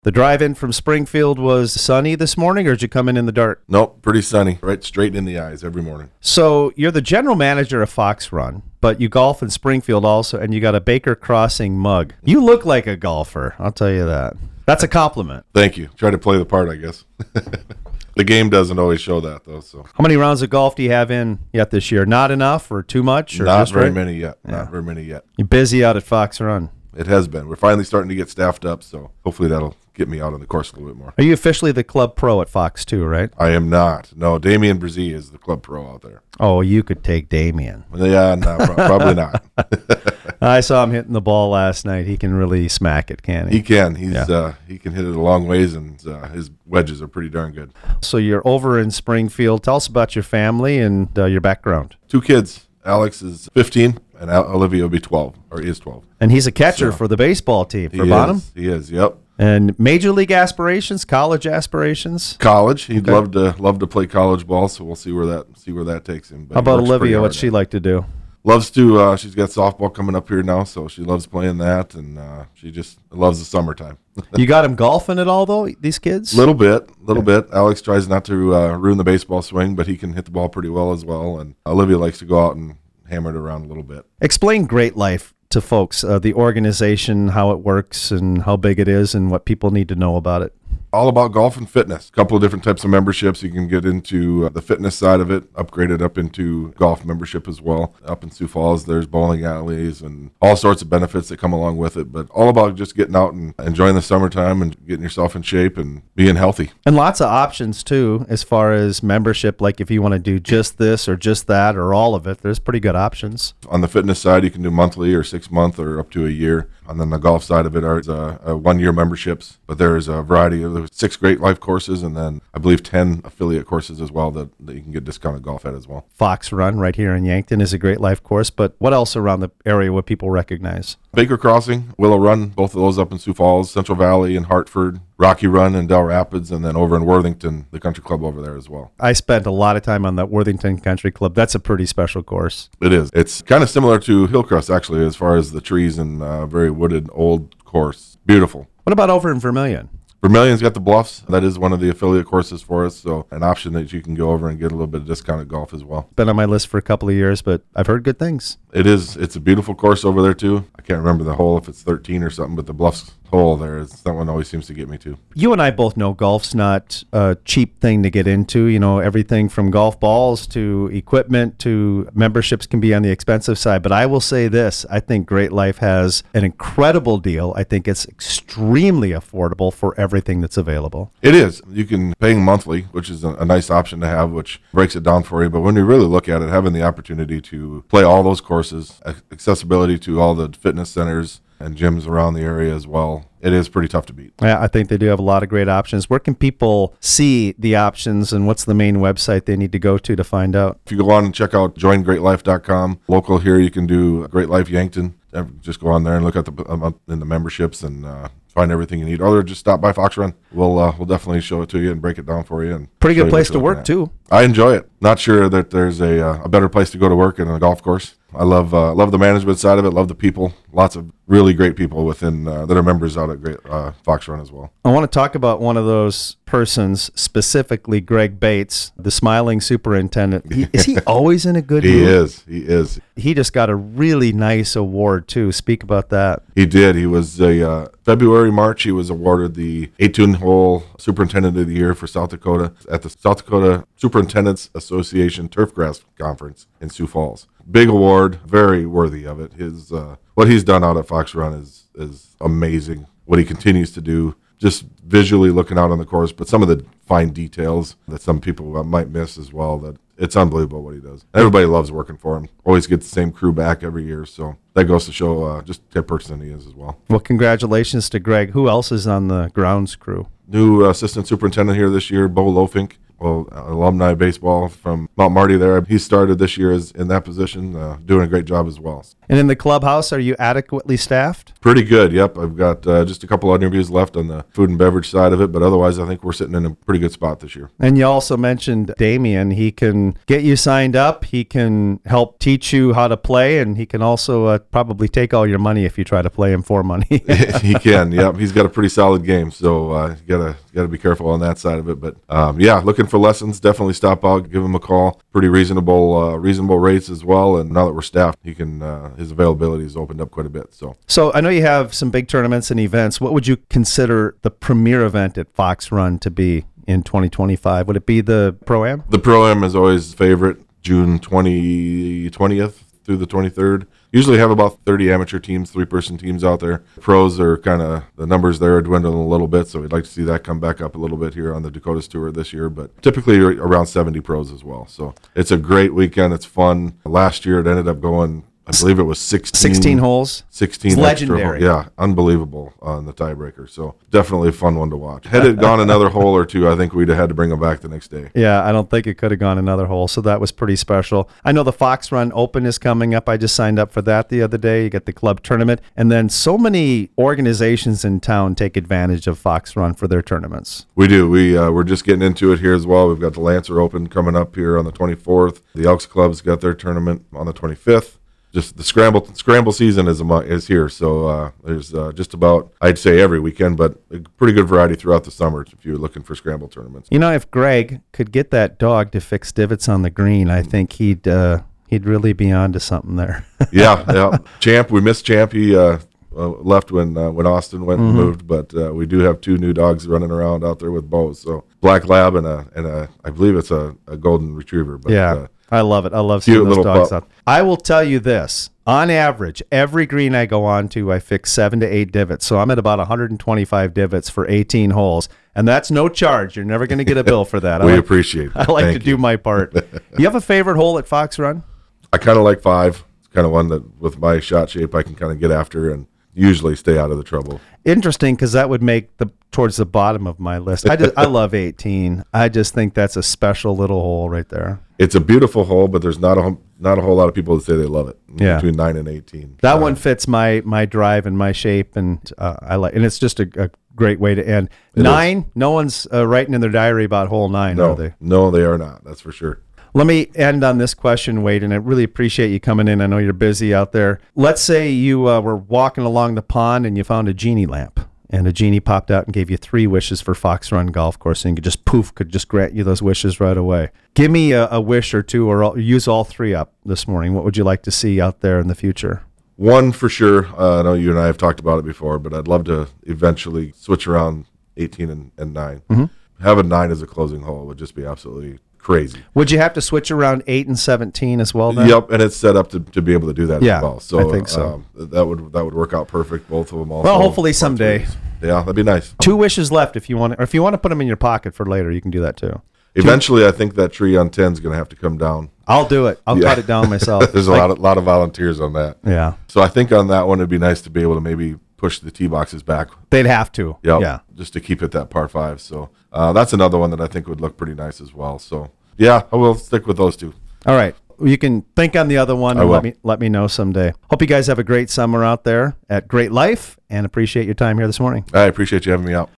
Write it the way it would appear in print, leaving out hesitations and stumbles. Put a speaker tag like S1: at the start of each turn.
S1: The drive in from Springfield was sunny this morning, or did you come in the dark?
S2: Nope, pretty sunny. Right straight in the eyes every morning.
S1: So you're the general manager of Fox Run, but you golf in Springfield also, and you got a Baker Crossing mug. You look like a golfer, I'll tell you that. That's a compliment.
S2: Thank you. Try to play the part, I guess. The game doesn't always show that, though. So,
S1: how many rounds of golf do you have in yet this year? Not enough, or too much, or
S2: not
S1: just
S2: very
S1: right?
S2: many yet.
S1: Yeah.
S2: Not very many yet.
S1: You're busy out at Fox Run.
S2: It has been. We're finally starting to get staffed up, so hopefully that'll get me out on the course a little bit more.
S1: Are you officially the club pro at Fox too, right?
S2: I am not. No, Damian Brzee is the club pro out there.
S1: Oh, you could take Damian.
S2: Yeah, no, probably not.
S1: I saw him hitting the ball last night. He can really smack it, can't he?
S2: He can. He can hit it a long ways, and his wedges are pretty darn good.
S1: So you're over in Springfield. Tell us about your family and your background.
S2: 2 kids. Alex is 15, and Olivia will be 12, or is 12.
S1: And he's a catcher for the baseball team for Bonham.
S2: He is, yep.
S1: And major league aspirations, college aspirations.
S2: College, he'd love to play college ball, so we'll see where that takes him. But
S1: how about Olivia? What's she like to do?
S2: Loves to. She's got softball coming up here now, so she loves playing that, and she just loves the summertime.
S1: You got him golfing at all though? These kids?
S2: Little bit. Alex tries not to ruin the baseball swing, but he can hit the ball pretty well as well. And Olivia likes to go out and hammer it around a little bit.
S1: Explain Great Life to folks, the organization, how it works, and how big it is, and what people need to know about it.
S2: All about golf and fitness. A couple of different types of memberships. You can get into the fitness side of it, upgrade it up into golf membership as well. Up in Sioux Falls, there's bowling alleys and all sorts of benefits that come along with it. But all about just getting out and enjoying the summertime and getting yourself in shape and being healthy.
S1: And lots of options, too, as far as membership. Like if you want to do just this or just that or all of it, there's pretty good options.
S2: On the fitness side, you can do monthly or 6 month or up to a year. And then the golf side of it are 1-year memberships. But there's a variety of 6 Great Life courses, and then I believe 10 affiliate courses as well that you can get discounted golf at as well.
S1: Fox Run right here in Yankton is a Great Life course, but what else around the area would people recognize?
S2: Baker Crossing, Willow Run, both of those up in Sioux Falls, Central Valley and Hartford, Rocky Run in Del Rapids, and then over in Worthington, the country club over there as well.
S1: I spent a lot of time on that Worthington Country Club. That's a pretty special course.
S2: It is. It's kind of similar to Hillcrest, actually, as far as the trees and very wooded old course. Beautiful.
S1: What about over in Vermilion?
S2: Vermilion's got the Bluffs. That is one of the affiliate courses for us, so an option that you can go over and get a little bit of discounted golf as well.
S1: Been on my list for a couple of years, but I've heard good things.
S2: It is. It's a beautiful course over there, too. I can't remember the hole, if it's 13 or something, but the Bluffs hole there, that one always seems to get me, too.
S1: You and I both know golf's not a cheap thing to get into. You know, everything from golf balls to equipment to memberships can be on the expensive side. But I will say this. I think Great Life has an incredible deal. I think it's extremely affordable for everything that's available.
S2: It is. You can pay monthly, which is a nice option to have, which breaks it down for you. But when you really look at it, having the opportunity to play all those courses, accessibility to all the fitness centers and gyms around the area as well, it is pretty tough to beat.
S1: Yeah, I think they do have a lot of great options. Where can people see the options, and what's the main website they need to go to find out?
S2: If you go on and check out joingreatlife.com, local here, you can do Great Life Yankton. Just go on there and look at the memberships and find everything you need. Or just stop by Fox Run. We'll definitely show it to you and break it down for you. And
S1: pretty good place to work, too.
S2: I enjoy it. Not sure that there's a better place to go to work than a golf course. I love the management side of it, love the people. Lots of really great people within that are members out at Fox Run as well.
S1: I want to talk about one of those persons, specifically Greg Bates, the smiling superintendent. Is he always in a good mood?
S2: He is.
S1: He just got a really nice award, too. Speak about that.
S2: He did. He was March, he was awarded the 18-hole Superintendent of the Year for South Dakota at the South Dakota Superintendents Association Turfgrass Conference in Sioux Falls. Big award, very worthy of it. His what he's done out at Fox Run is amazing. What he continues to do, just visually looking out on the course, but some of the fine details that some people might miss as well, that it's unbelievable what he does. Everybody loves working for him. Always gets the same crew back every year, so that goes to show just the person he is as well.
S1: Well, congratulations to Greg. Who else is on the grounds crew?
S2: New assistant superintendent here this year, Bo Lofink. alumni baseball from Mount Marty there. He started this year in that position, doing a great job as well.
S1: And in the clubhouse, are you adequately staffed?
S2: Pretty good, yep. I've got just a couple of interviews left on the food and beverage side of it, but otherwise I think we're sitting in a pretty good spot this year.
S1: And you also mentioned Damien. He can get you signed up. He can help teach you how to play, and he can also probably take all your money if you try to play him for money.
S2: He can, yep. He's got a pretty solid game, so you gotta be careful on that side of it. But looking for lessons, definitely stop out, give him a call. Pretty reasonable rates as well. And now that we're staffed, he can his availability has opened up quite a bit. So
S1: I know you have some big tournaments and events. What would you consider the premier event at Fox Run to be in 2025? Would it be the Pro-Am?
S2: The Pro-Am is always favorite, June 20th through the 23rd. Usually have about 30 amateur teams, 3-person teams out there. Pros are kind of, the numbers there are dwindling a little bit, so we'd like to see that come back up a little bit here on the Dakotas Tour this year, but typically around 70 pros as well. So it's a great weekend. It's fun. Last year it ended up going, I believe it was 16
S1: holes.
S2: 16
S1: it's
S2: extra
S1: legendary.
S2: Yeah, unbelievable on the tiebreaker. So definitely a fun one to watch. Had it gone another hole or two, I think we'd have had to bring them back the next day.
S1: Yeah, I don't think it could have gone another hole, so that was pretty special. I know the Fox Run Open is coming up. I just signed up for that the other day. You get the club tournament, and then so many organizations in town take advantage of Fox Run for their tournaments.
S2: We do. We're just getting into it here as well. We've got the Lancer Open coming up here on the 24th. The Elks Club's got their tournament on the 25th. Just the scramble season is here, so there's just about, I'd say every weekend, but a pretty good variety throughout the summer if you're looking for scramble tournaments.
S1: You know, if Greg could get that dog to fix divots on the green, I think he'd really be on to something there.
S2: yeah. Champ, we missed Champ. He left when Austin went and moved, but we do have 2 new dogs running around out there with bows. So Black Lab and a I believe it's a golden retriever. But,
S1: yeah. I love it. I love seeing those dogs out. I will tell you this. On average, every green I go on to, I fix 7 to 8 divots. So I'm at about 125 divots for 18 holes. And that's no charge. You're never going to get a bill for that.
S2: We appreciate that.
S1: I like to do my part. You have a favorite hole at Fox Run?
S2: I kind of like 5. It's kind of one that with my shot shape I can kind of get after and usually stay out of the trouble.
S1: Interesting, because that would make towards the bottom of my list. I love 18. I just think that's a special little hole right there.
S2: It's a beautiful hole, but there's not a whole lot of people that say they love it.
S1: Yeah.
S2: Between 9 and 18.
S1: That one fits my drive and my shape, and I like. And it's just a great way to end. 9. No one's writing in their diary about hole 9, are they?
S2: No, they are not. That's for sure.
S1: Let me end on this question, Wade, and I really appreciate you coming in. I know you're busy out there. Let's say you were walking along the pond and you found a genie lamp, and a genie popped out and gave you 3 wishes for Fox Run Golf Course, and could just grant you those wishes right away. Give me a wish or 2, or use all 3 up this morning. What would you like to see out there in the future?
S2: One for sure. I know you and I have talked about it before, but I'd love to eventually switch around 18 and 9. Mm-hmm. Having 9 as a closing hole would just be absolutely crazy.
S1: Would you have to switch around 8 and 17 as well then?
S2: Yep, and it's set up to be able to do that as well. So
S1: I think so.
S2: That would work out perfect. Both of them also.
S1: Well, hopefully someday.
S2: Yeah, that'd be nice.
S1: 2 wishes left if you want to put them in your pocket for later, you can do that too.
S2: Eventually, I think that tree on 10 is going to have to come down.
S1: I'll do it. I'll cut it down myself.
S2: There's a lot of volunteers on that.
S1: Yeah.
S2: So I think on that one, it'd be nice to be able to maybe push the tee boxes back.
S1: They'd have to.
S2: Yep,
S1: yeah.
S2: Just to keep it that par 5. So that's another one that I think would look pretty nice as well. So yeah, I will stick with those 2.
S1: All right. You can think on the other one and let me know someday. Hope you guys have a great summer out there at Great Life, and appreciate your time here this morning.
S2: I appreciate you having me out.